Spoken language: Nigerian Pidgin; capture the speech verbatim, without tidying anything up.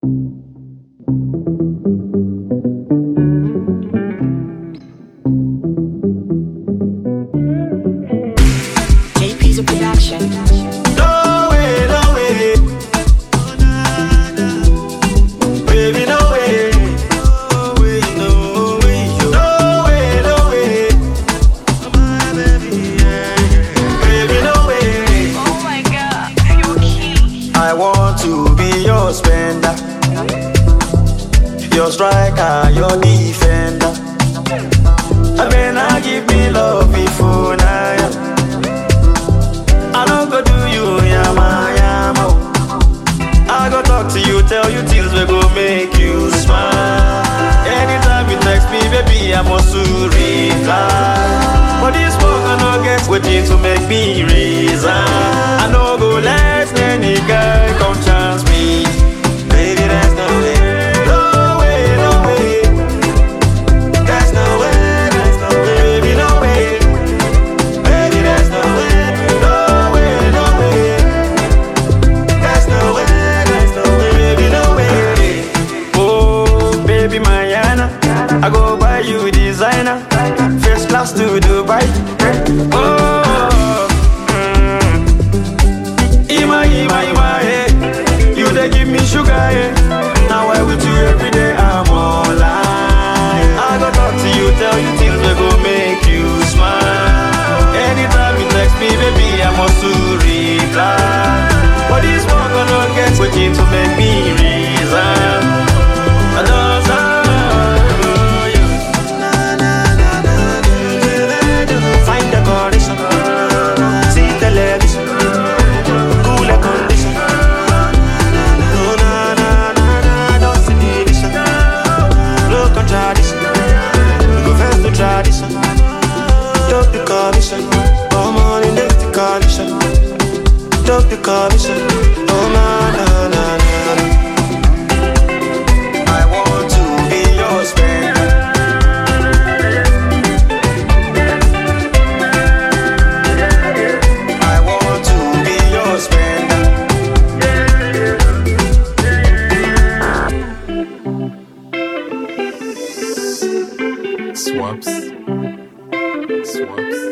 J P's a production. No way, no way. Baby, no way. No way, no way. No way, no way. My baby, yeah. Baby, no way. Oh my god, you're cute. I want to be your spender, your striker, your defender. I mean, I give me love before now. Yeah. I don't go do you, yama, yama. I go talk to you, tell you things we go make you smile. Anytime you text me, baby, I must to reply. But this one I no get waiting to make me reason. I no go let any guy come chance me. Baby, there's no way. No way, no way. There's no way, there's no way. Baby, no way. Baby, there's no way. No way, no way. There's no way, there's no way. Baby, no way. Oh, baby, Mariana, I go buy you designer, first class to Dubai. Oh, mm. Ima, Ima, Ima, hey. You they give me sugar, hey. Now I with you every day, I'm online. I go talk to you, tell you things that go make you smile. Anytime you text me, baby, I must to reply. But this one gonna get waiting to make me reason. I don't know you. Find the condition, see television, cool the condition. No, na, na, na, na, don't see division. No contradiction, we go first to tradition. Talk the commission, come on in the condition. Talk the commission, oh na na na na. I want to be your spender. I want to be your spender. Swaps. Swaps.